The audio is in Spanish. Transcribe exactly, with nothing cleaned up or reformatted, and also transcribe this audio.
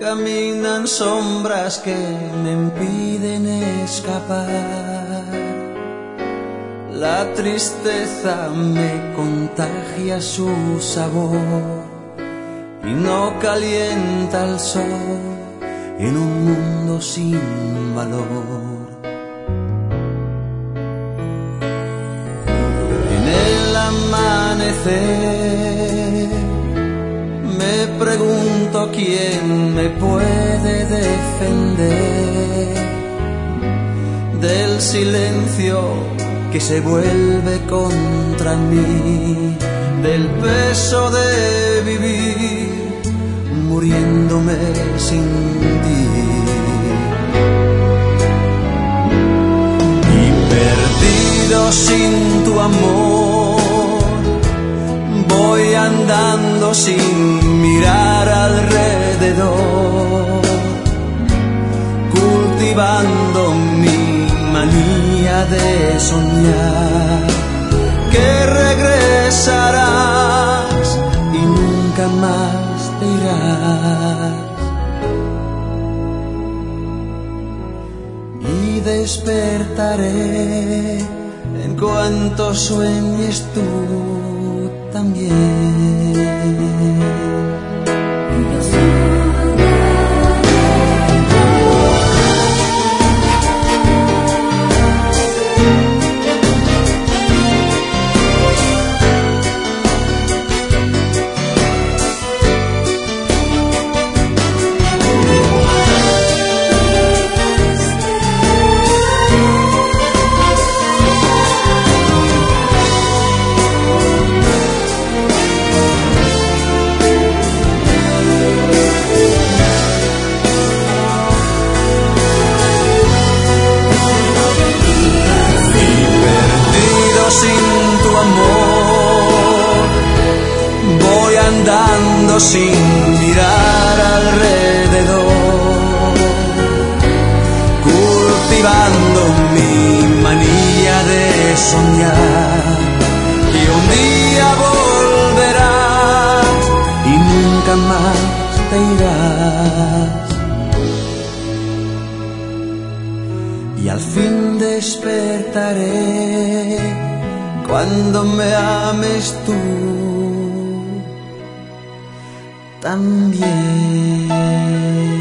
caminan sombras que me impiden escapar. La tristeza me contagia su sabor y no calienta el sol en un mundo sin valor. En el amanecer me pregunto quién me puede defender del silencio que se vuelve contra mí, del peso de vivir muriéndome sin ti. Y perdido sin tu amor, voy andando sin mirar alrededor, cultivando mi manía de soñar que regresarás y nunca más te irás. Y despertaré en cuanto sueñes tú también. Andando sin mirar alrededor, cultivando mi manía de soñar que un día volverás y nunca más te irás. Y al fin despertaré cuando me ames tú también.